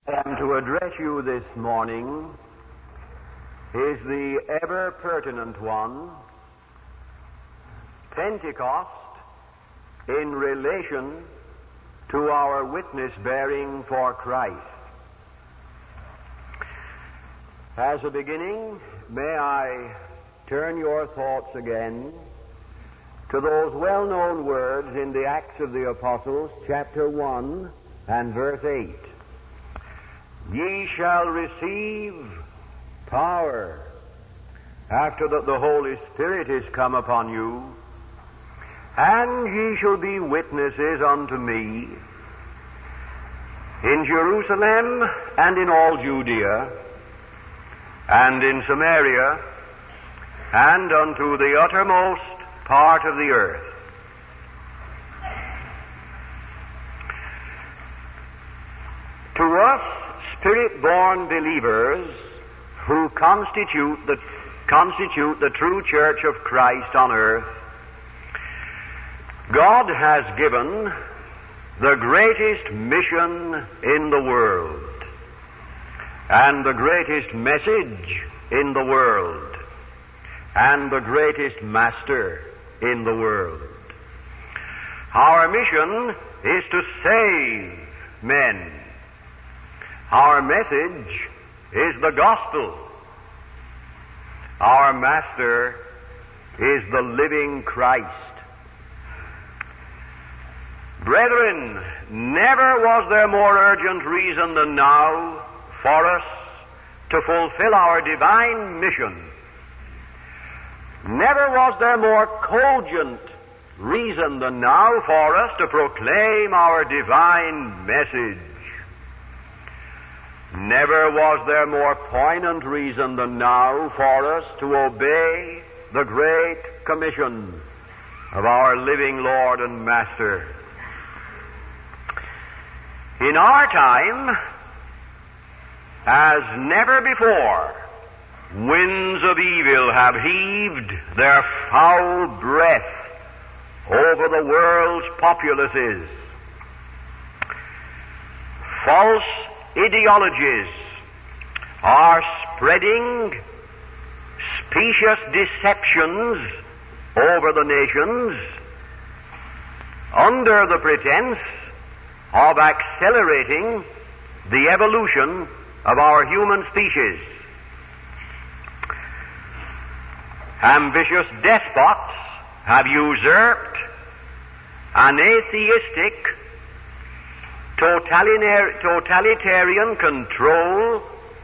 I am to address you this morning is the ever-pertinent one, Pentecost in relation to our witness-bearing for Christ. As a beginning, may I turn your thoughts again to those well-known words in the Acts of the Apostles, chapter 1 and verse 8. Ye shall receive power after that the Holy Spirit is come upon you, and ye shall be witnesses unto me in Jerusalem and in all Judea and in Samaria and unto the uttermost part of the earth. To us, Spirit-born believers who constitute the true church of Christ on earth, God has given the greatest mission in the world and the greatest message in the world and the greatest master in the world. Our mission is to save men. Our message is the gospel. Our master is the living Christ. Brethren, never was there more urgent reason than now for us to fulfill our divine mission. Never was there more cogent reason than now for us to proclaim our divine message. Never was there more poignant reason than now for us to obey the great commission of our living Lord and Master. In our time, as never before, winds of evil have heaved their foul breath over the world's populaces. False ideologies are spreading specious deceptions over the nations under the pretense of accelerating the evolution of our human species. Ambitious despots have usurped an atheistic totalitarian control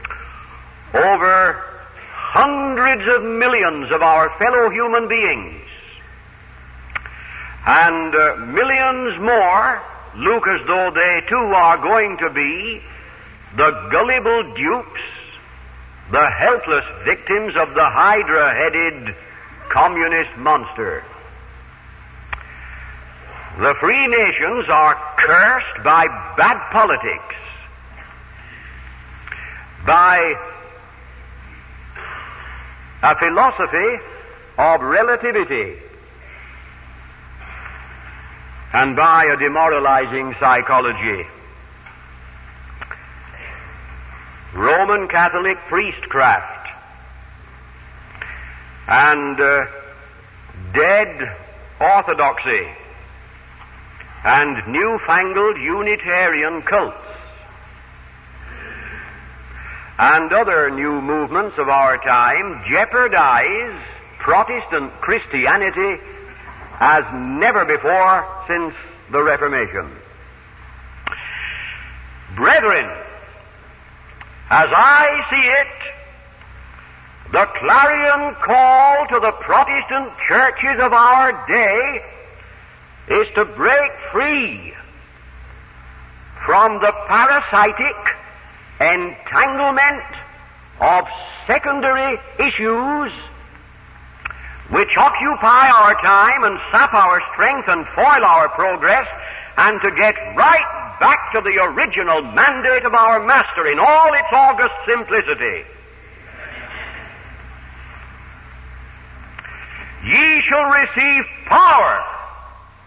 over hundreds of millions of our fellow human beings, and millions more look as though they too are going to be the gullible dupes, the helpless victims of the hydra-headed communist monster. The free nations are cursed by bad politics, by a philosophy of relativity, and by a demoralizing psychology. Roman Catholic priestcraft and dead orthodoxy and newfangled Unitarian cults and other new movements of our time jeopardize Protestant Christianity as never before since the Reformation. Brethren, as I see it, the clarion call to the Protestant churches of our day is to break free from the parasitic entanglement of secondary issues which occupy our time and sap our strength and foil our progress, and to get right back to the original mandate of our Master in all its august simplicity. Ye shall receive power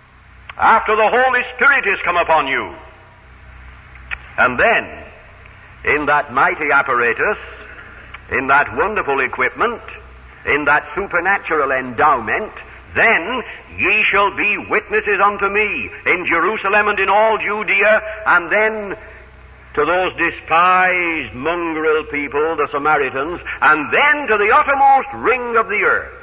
after the Holy Spirit is come upon you. And then in that mighty apparatus, in that wonderful equipment, in that supernatural endowment, then ye shall be witnesses unto me in Jerusalem and in all Judea, and then to those despised mongrel people, the Samaritans, and then to the uttermost ring of the earth.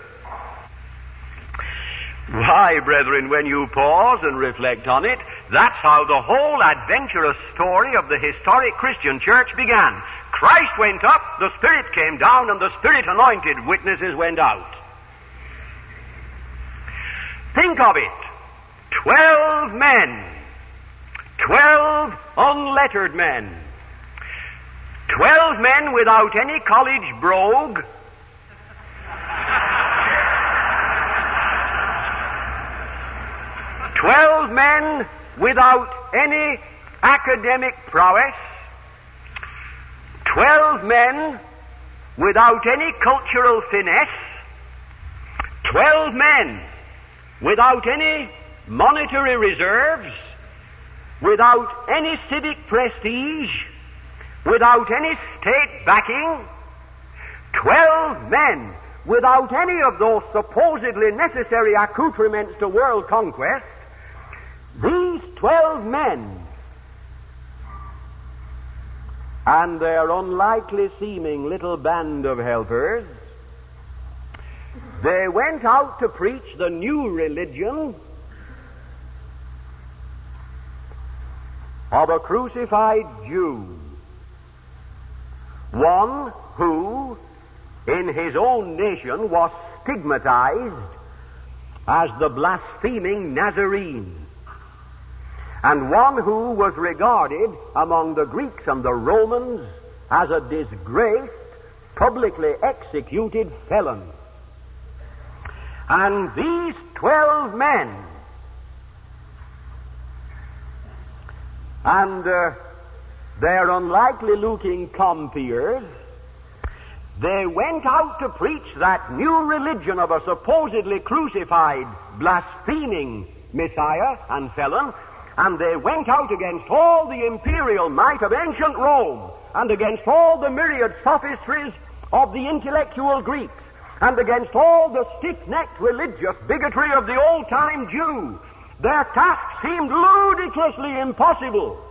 Why, brethren, when you pause and reflect on it, that's how the whole adventurous story of the historic Christian church began. Christ went up, the Spirit came down, and the Spirit-anointed witnesses went out. Think of it. 12 men. 12 unlettered men. 12 men without any college brogue. 12 men without any academic prowess. 12 men without any cultural finesse. 12 men without any monetary reserves, without any civic prestige, without any state backing. 12 men without any of those supposedly necessary accoutrements to world conquest. These 12 men and their unlikely seeming little band of helpers, they went out to preach the new religion of a crucified Jew, one who in his own nation was stigmatized as the blaspheming Nazarene, and one who was regarded among the Greeks and the Romans as a disgraced, publicly executed felon. And these 12 men and their unlikely-looking compeers, they went out to preach that new religion of a supposedly crucified, blaspheming Messiah and felon, and they went out against all the imperial might of ancient Rome, and against all the myriad sophistries of the intellectual Greeks, and against all the stiff-necked religious bigotry of the old-time Jew. Their task seemed ludicrously impossible.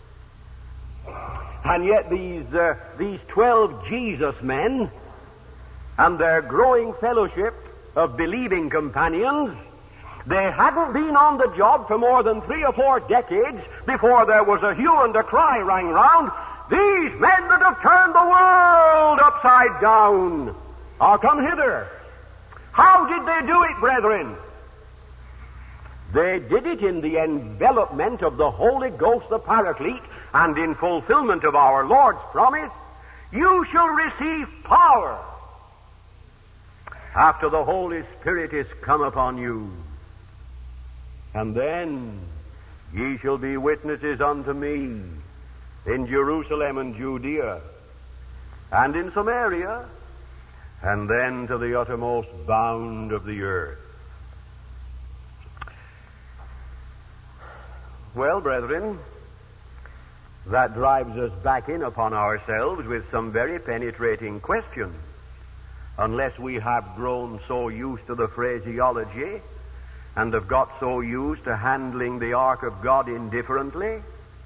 And yet these 12 Jesus men and their growing fellowship of believing companions, they hadn't been on the job for more than 3 or 4 decades before there was a hue and a cry rang round. These men that have turned the world upside down are come hither. How did they do it, brethren? They did it in the envelopment of the Holy Ghost, the Paraclete, and in fulfillment of our Lord's promise, you shall receive power after the Holy Spirit is come upon you. And then ye shall be witnesses unto me in Jerusalem and Judea and in Samaria, and then to the uttermost bound of the earth. Well, brethren, that drives us back in upon ourselves with some very penetrating questions. Unless we have grown so used to the phraseology and have got so used to handling the ark of God indifferently,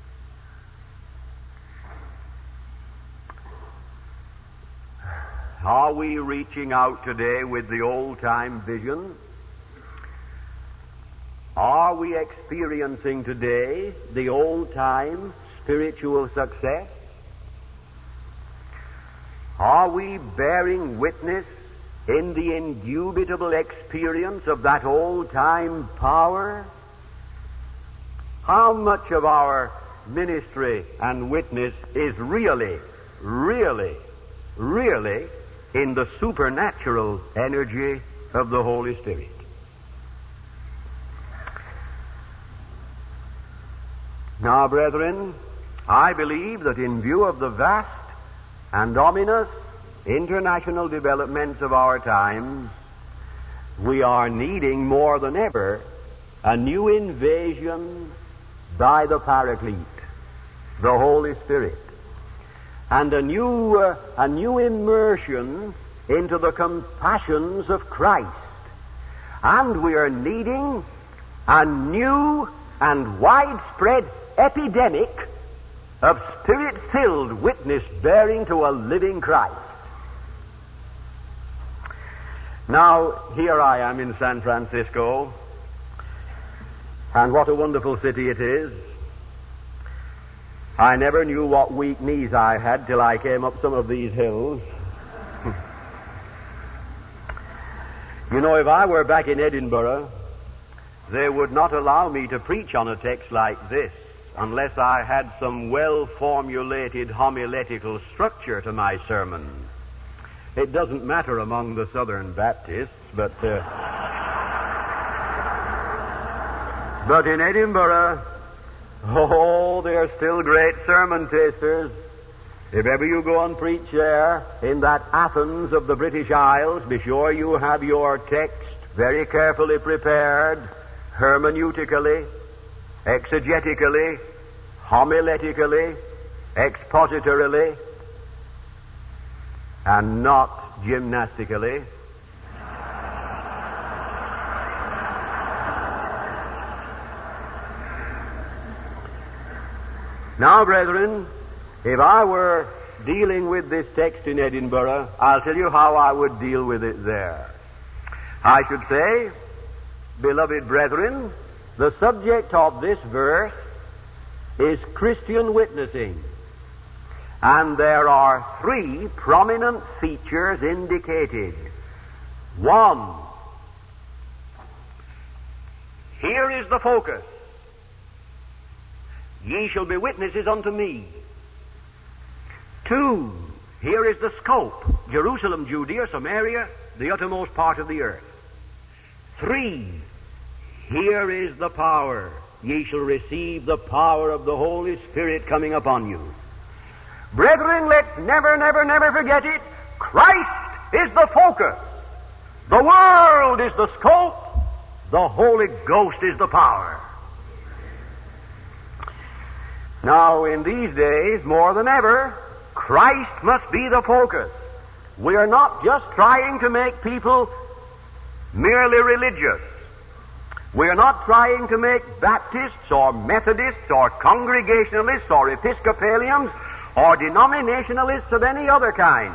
are we reaching out today with the old-time vision? Are we experiencing today the old-time spiritual success? Are we bearing witness in the indubitable experience of that old-time power? How much of our ministry and witness is really in the supernatural energy of the Holy Spirit? Now, brethren, I believe that in view of the vast and ominous international developments of our times, we are needing more than ever a new invasion by the Paraclete, the Holy Spirit. and a new immersion into the compassions of Christ. And we are needing a new and widespread epidemic of Spirit-filled witness bearing to a living Christ. Now, here I am in San Francisco, and what a wonderful city it is. I never knew what weak knees I had till I came up some of these hills. You know, if I were back in Edinburgh, they would not allow me to preach on a text like this unless I had some well-formulated homiletical structure to my sermon. It doesn't matter among the Southern Baptists, but in Edinburgh, they're still great sermon tasters. If ever you go and preach there in that Athens of the British Isles, be sure you have your text very carefully prepared, hermeneutically, exegetically, homiletically, expositorily, and not gymnastically. Now, brethren, if I were dealing with this text in Edinburgh, I'll tell you how I would deal with it there. I should say, beloved brethren, the subject of this verse is Christian witnessing. And there are three prominent features indicated. One, here is the focus. Ye shall be witnesses unto me. 2, here is the scope. Jerusalem, Judea, Samaria, the uttermost part of the earth. 3, here is the power. Ye shall receive the power of the Holy Spirit coming upon you. Brethren, let's never, never, never forget it. Christ is the focus. The world is the scope. The Holy Ghost is the power. Now, in these days, more than ever, Christ must be the focus. We are not just trying to make people merely religious. We are not trying to make Baptists or Methodists or Congregationalists or Episcopalians or denominationalists of any other kind.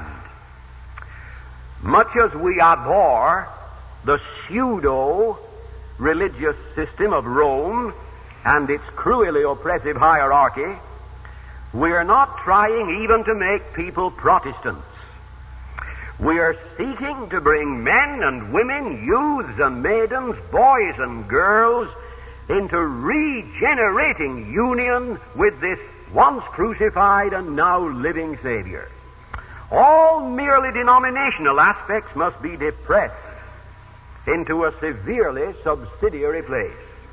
Much as we abhor the pseudo-religious system of Rome and its cruelly oppressive hierarchy, we are not trying even to make people Protestants. We are seeking to bring men and women, youths and maidens, boys and girls into regenerating union with this once crucified and now living Savior. All merely denominational aspects must be depressed into a severely subsidiary place.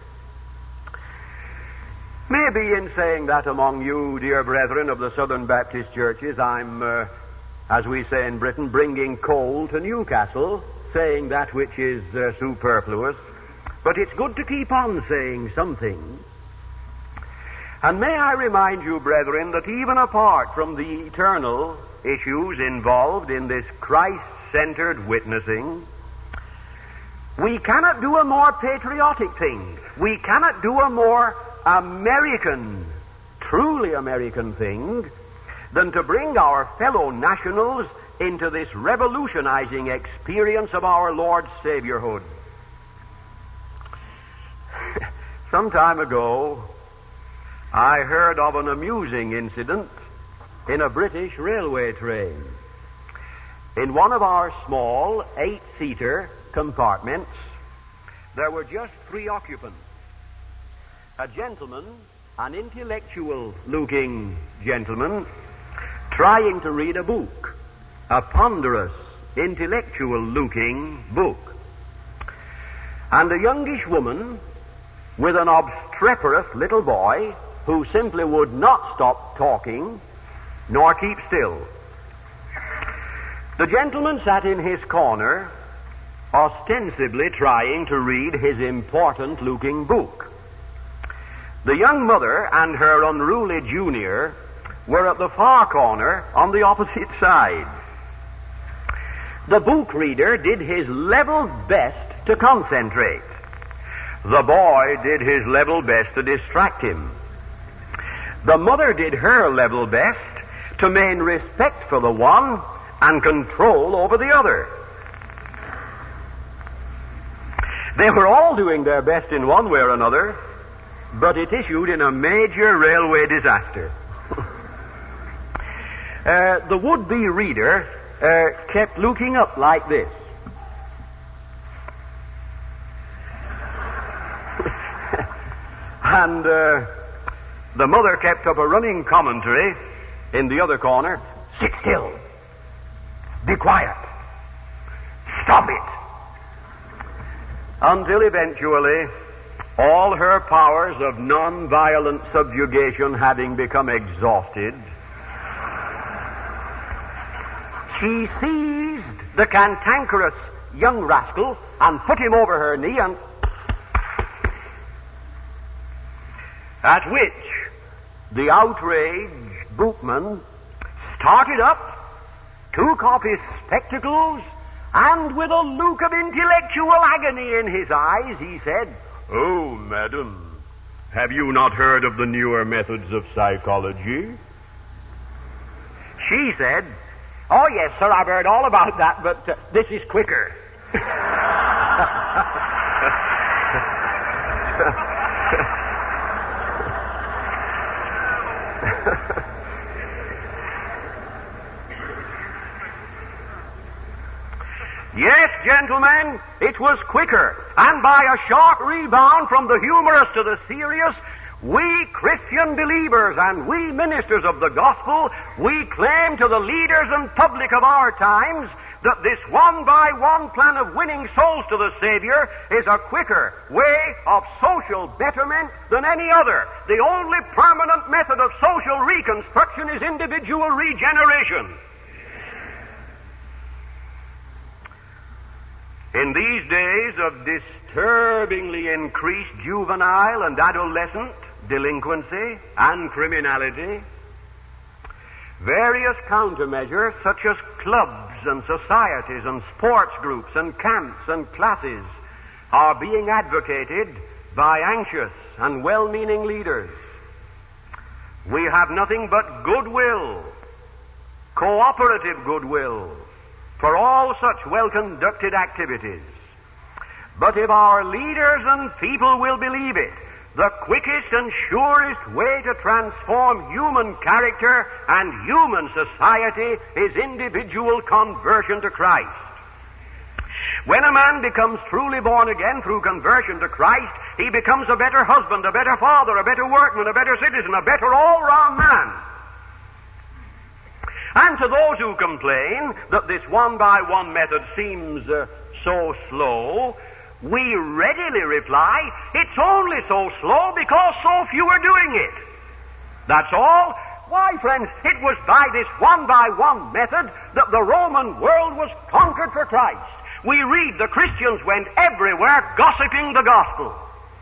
Maybe in saying that among you, dear brethren of the Southern Baptist churches, I'm, as we say in Britain, bringing coal to Newcastle, saying that which is superfluous. But it's good to keep on saying something. And may I remind you, brethren, that even apart from the eternal issues involved in this Christ-centered witnessing, we cannot do a more patriotic thing. We cannot do a more American, truly American thing than to bring our fellow nationals into this revolutionizing experience of our Lord's Saviorhood. Some time ago, I heard of an amusing incident in a British railway train. In one of our small 8-seater compartments, there were just 3 occupants. A gentleman, an intellectual-looking gentleman, trying to read a book, a ponderous, intellectual-looking book. And a youngish woman with an obstreperous little boy who simply would not stop talking nor keep still. The gentleman sat in his corner, ostensibly trying to read his important-looking book. The young mother and her unruly junior were at the far corner on the opposite side. The book reader did his level best to concentrate. The boy did his level best to distract him. The mother did her level best to maintain respect for the one and control over the other. They were all doing their best in one way or another, but it issued in a major railway disaster. The would-be reader kept looking up like this. And the mother kept up a running commentary in the other corner. Sit still. Be quiet. Stop it. Until eventually, all her powers of non-violent subjugation having become exhausted, she seized the cantankerous young rascal and put him over her knee, and at which the outraged bootman started up, took off his spectacles, and with a look of intellectual agony in his eyes, he said, "Oh, madam, have you not heard of the newer methods of psychology?" She said, "Oh, yes, sir, I've heard all about that, but this is quicker." Yes, gentlemen, it was quicker, and by a sharp rebound from the humorous to the serious, we Christian believers and we ministers of the gospel, we claim to the leaders and public of our times that this one-by-one plan of winning souls to the Savior is a quicker way of social betterment than any other. The only permanent method of social reconstruction is individual regeneration. In these days of disturbingly increased juvenile and adolescent delinquency and criminality, various countermeasures such as clubs and societies and sports groups and camps and classes are being advocated by anxious and well-meaning leaders. We have nothing but goodwill, cooperative goodwill, for all such well-conducted activities. But if our leaders and people will believe it, the quickest and surest way to transform human character and human society is individual conversion to Christ. When a man becomes truly born again through conversion to Christ, he becomes a better husband, a better father, a better workman, a better citizen, a better all-round man. And to those who complain that this one-by-one method seems so slow, we readily reply, it's only so slow because so few are doing it. That's all. Why, friends, it was by this one-by-one method that the Roman world was conquered for Christ. We read the Christians went everywhere gossiping the gospel.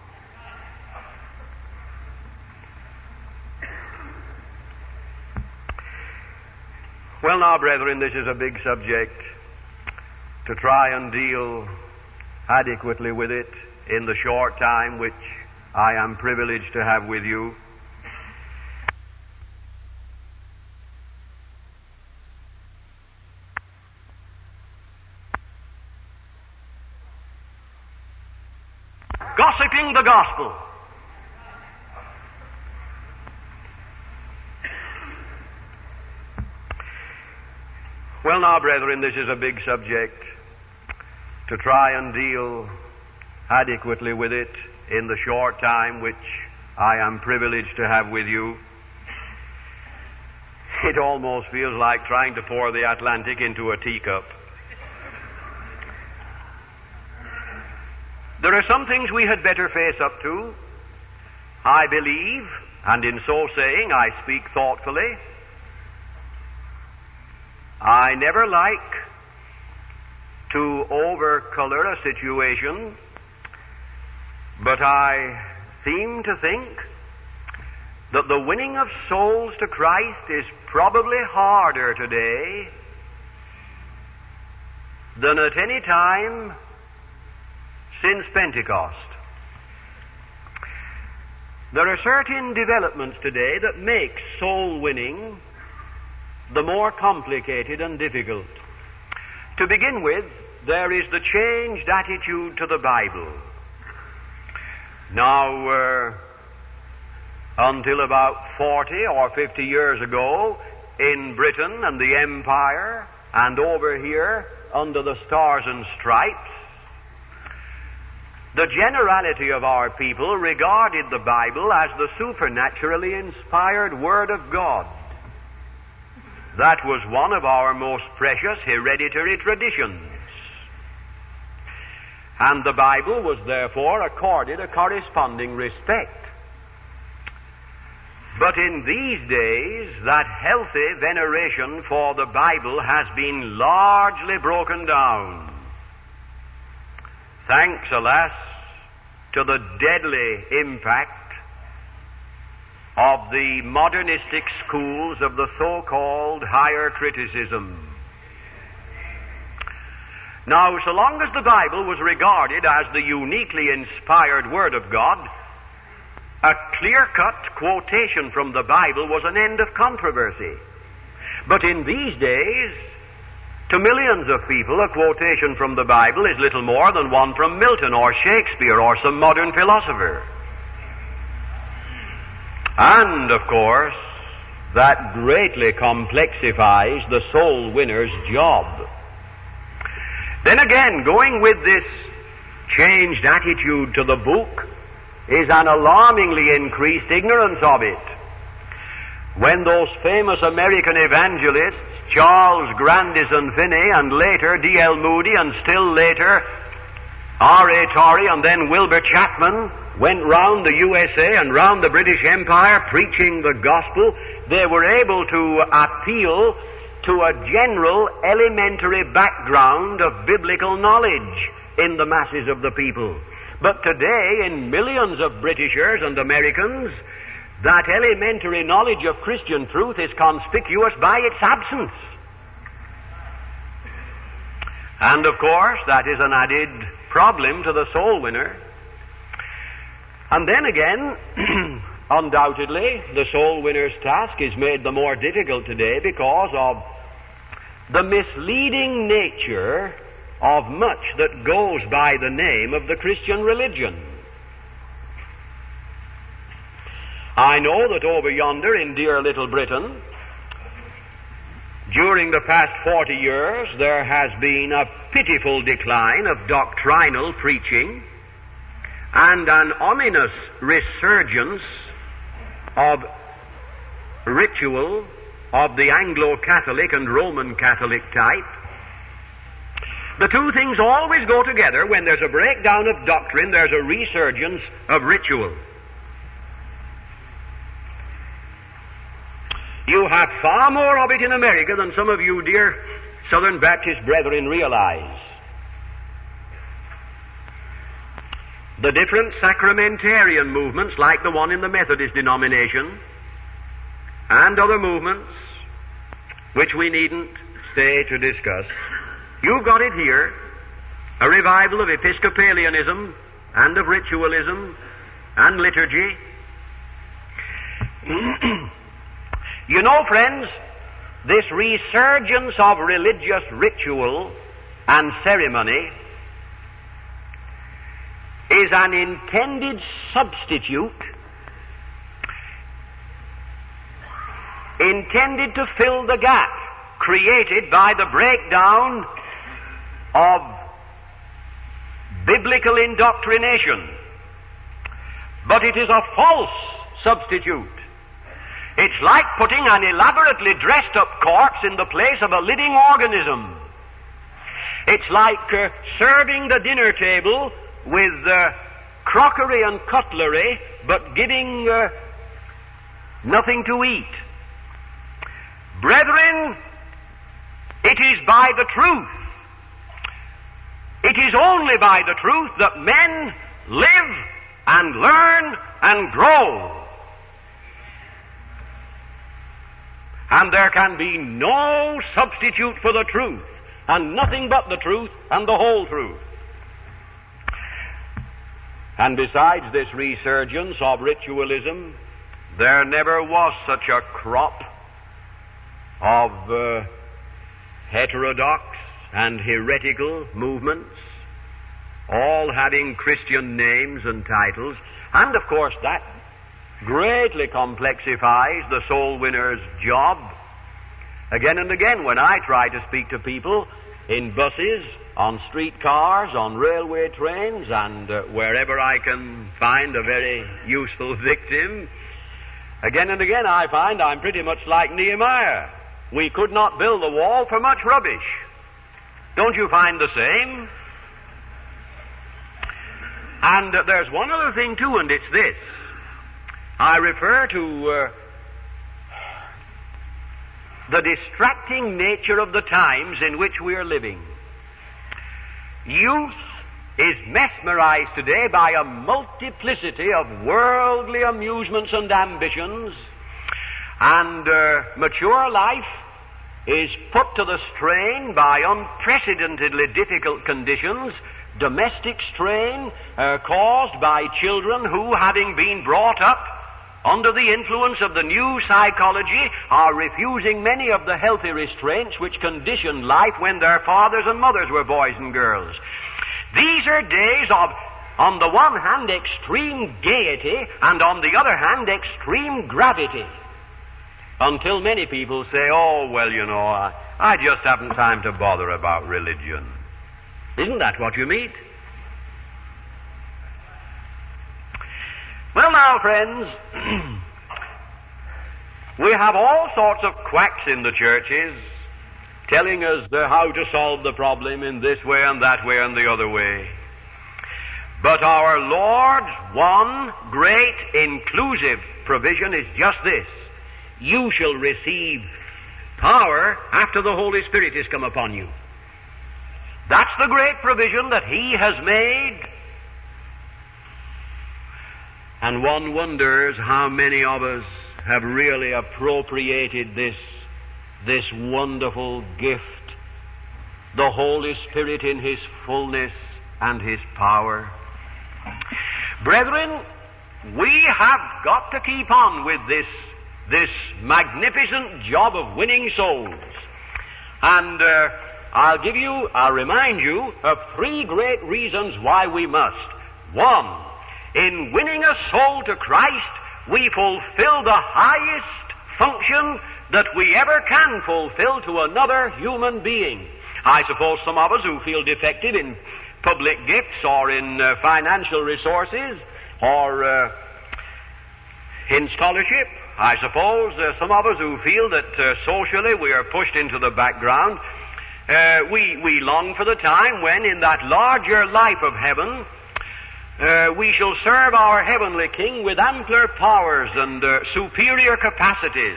Well, now, brethren, this is a big subject. To try and deal adequately with it in the short time which I am privileged to have with you. Gossiping the gospel. Well, now, brethren, this is a big subject. To try and deal adequately with it in the short time which I am privileged to have with you, it almost feels like trying to pour the Atlantic into a teacup. There are some things we had better face up to. I believe, and in so saying I speak thoughtfully, I never like to over-color a situation, but I seem to think that the winning of souls to Christ is probably harder today than at any time since Pentecost. There are certain developments today that make soul winning the more complicated and difficult. To begin with, there is the changed attitude to the Bible. Now, until about 40 or 50 years ago, in Britain and the Empire, and over here under the Stars and Stripes, the generality of our people regarded the Bible as the supernaturally inspired Word of God. That was one of our most precious hereditary traditions. And the Bible was therefore accorded a corresponding respect. But in these days, that healthy veneration for the Bible has been largely broken down. Thanks, alas, to the deadly impact of the modernistic schools of the so-called higher criticism. Now, so long as the Bible was regarded as the uniquely inspired Word of God, a clear-cut quotation from the Bible was an end of controversy. But in these days, to millions of people, a quotation from the Bible is little more than one from Milton or Shakespeare or some modern philosopher. And, of course, that greatly complexifies the soul winner's job. Then again, going with this changed attitude to the book is an alarmingly increased ignorance of it. When those famous American evangelists, Charles Grandison Finney, and later D.L. Moody, and still later R.A. Torrey, and then Wilbur Chapman, went round the USA and round the British Empire preaching the gospel, they were able to appeal to a general elementary background of biblical knowledge in the masses of the people. But today, in millions of Britishers and Americans, that elementary knowledge of Christian truth is conspicuous by its absence. And of course, that is an added problem to the soul winner. And then again, undoubtedly, the soul winner's task is made the more difficult today because of the misleading nature of much that goes by the name of the Christian religion. I know that over yonder in dear little Britain, during the past 40 years, there has been a pitiful decline of doctrinal preaching and an ominous resurgence of ritual of the Anglo-Catholic and Roman Catholic type. The two things always go together. When there's a breakdown of doctrine, there's a resurgence of ritual. You have far more of it in America than some of you dear Southern Baptist brethren realize. The different sacramentarian movements, like the one in the Methodist denomination, and other movements, which we needn't stay to discuss, you've got it here, a revival of Episcopalianism and of ritualism and liturgy. You know, friends, this resurgence of religious ritual and ceremony is an intended substitute intended to fill the gap created by the breakdown of biblical indoctrination. But it is a false substitute. It's like putting an elaborately dressed up corpse in the place of a living organism. It's like serving the dinner table with crockery and cutlery, but giving nothing to eat. Brethren, it is by the truth. It is only by the truth that men live and learn and grow. And there can be no substitute for the truth, and nothing but the truth and the whole truth. And besides this resurgence of ritualism, there never was such a crop of heterodox and heretical movements, all having Christian names and titles. And of course that greatly complexifies the soul winner's job. Again and again, when I try to speak to people in buses, on streetcars, on railway trains, and wherever I can find a very useful victim, again and again I find I'm pretty much like Nehemiah. We could not build the wall for much rubbish. Don't you find the same? And there's one other thing too, and it's this. I refer to the distracting nature of the times in which we are living. Youth is mesmerized today by a multiplicity of worldly amusements and ambitions, and mature life is put to the strain by unprecedentedly difficult conditions, domestic strain caused by children who, having been brought up under the influence of the new psychology, are refusing many of the healthy restraints which conditioned life when their fathers and mothers were boys and girls. These are days of, on the one hand, extreme gaiety, and on the other hand, extreme gravity. Until many people say, oh, well, you know, I just haven't time to bother about religion. Isn't that what you meet? Well, now, friends, we have all sorts of quacks in the churches telling us how to solve the problem in this way and that way and the other way. But our Lord's one great inclusive provision is just this. You shall receive power after the Holy Spirit has come upon you. That's the great provision that He has made. And one wonders how many of us have really appropriated this wonderful gift, the Holy Spirit in His fullness and His power. Brethren, we have got to keep on with this magnificent job of winning souls. And I'll remind you of three great reasons why we must. One, in winning a soul to Christ, we fulfill the highest function that we ever can fulfill to another human being. I suppose some of us who feel defective in public gifts or in financial resources or in scholarship, I suppose some of us who feel that socially we are pushed into the background, we long for the time when in that larger life of heaven we shall serve our heavenly King with ampler powers and superior capacities.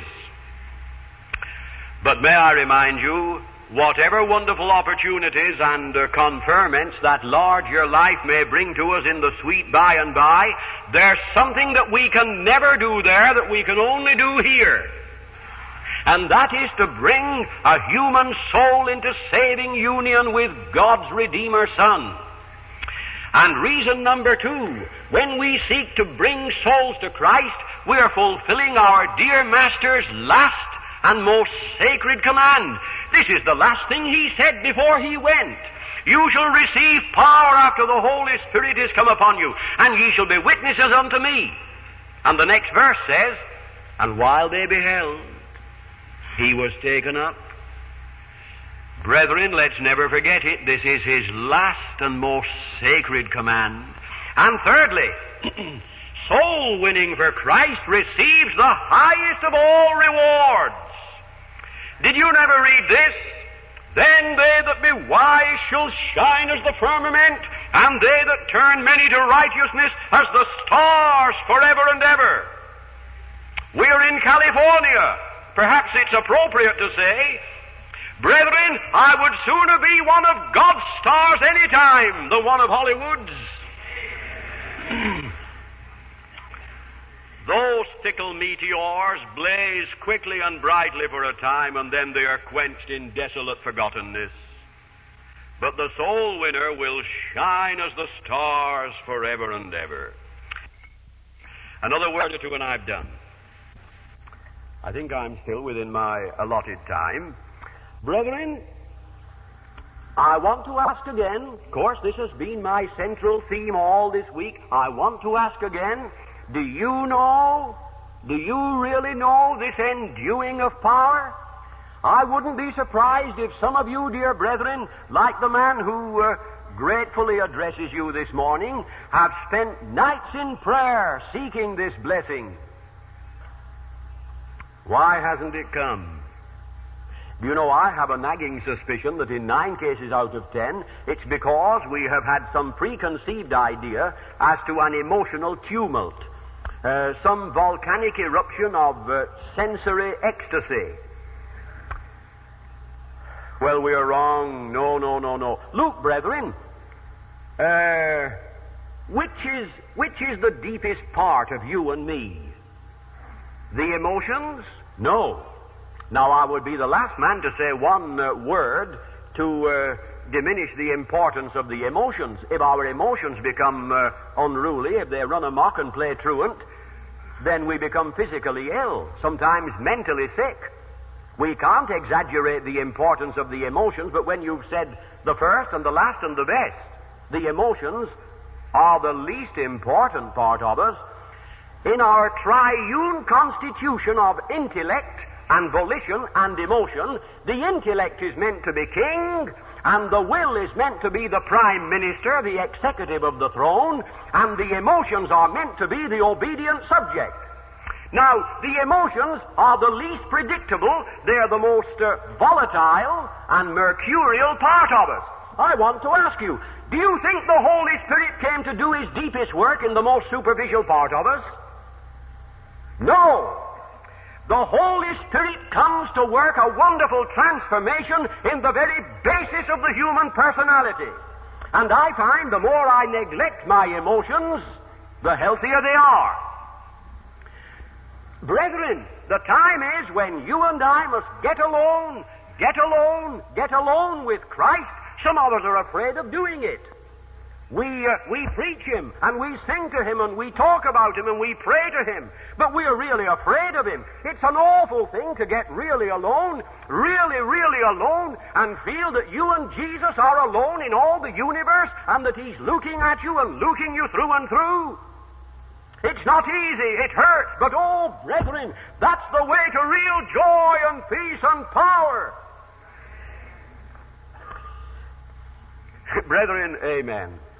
But may I remind you, whatever wonderful opportunities and conferments that larger life may bring to us in the sweet by and by, there's something that we can never do there that we can only do here. And that is to bring a human soul into saving union with God's Redeemer Son. And reason number two, when we seek to bring souls to Christ, we are fulfilling our dear Master's last and most sacred command. This is the last thing He said before He went. You shall receive power after the Holy Spirit is come upon you, and ye shall be witnesses unto me. And the next verse says, and while they beheld, He was taken up. Brethren, let's never forget it. This is His last and most sacred command. And thirdly, soul winning for Christ receives the highest of all rewards. Did you never read this? Then they that be wise shall shine as the firmament, and they that turn many to righteousness as the stars forever and ever. We are in California. Perhaps it's appropriate to say, brethren, I would sooner be one of God's stars any time than one of Hollywood's. Those fickle meteors blaze quickly and brightly for a time, and then they are quenched in desolate forgottenness. But the soul winner will shine as the stars forever and ever. Another word or two and I've done. I think I'm still within my allotted time. Brethren, I want to ask again, of course this has been my central theme all this week, I want to ask again, do you really know this enduing of power? I wouldn't be surprised if some of you, dear brethren, like the man who gratefully addresses you this morning, have spent nights in prayer seeking this blessing. Why hasn't it come? Do you know, I have a nagging suspicion that in 9 cases out of 10, it's because we have had some preconceived idea as to an emotional tumult, some volcanic eruption of sensory ecstasy. Well, we are wrong. No. Look, brethren, which is the deepest part of you and me? The emotions? No. Now, I would be the last man to say one word to diminish the importance of the emotions. If our emotions become unruly, if they run amok and play truant, then we become physically ill, sometimes mentally sick. We can't exaggerate the importance of the emotions, but when you've said the first and the last and the best, the emotions are the least important part of us. In our triune constitution of intellect and volition and emotion, the intellect is meant to be king, and the will is meant to be the prime minister, the executive of the throne, and the emotions are meant to be the obedient subject. Now, the emotions are the least predictable. They're the most volatile and mercurial part of us. I want to ask you, do you think the Holy Spirit came to do His deepest work in the most superficial part of us? No. The Holy Spirit comes to work a wonderful transformation in the very basis of the human personality. And I find the more I neglect my emotions, the healthier they are. Brethren, the time is when you and I must get alone with Christ. Some of us are afraid of doing it. We preach Him, and we sing to Him, and we talk about Him, and we pray to Him, but we are really afraid of Him. It's an awful thing to get really alone, and feel that you and Jesus are alone in all the universe, and that He's looking at you and looking you through and through. It's not easy, it hurts, but oh, brethren, that's the way to real joy and peace and power. Brethren, amen.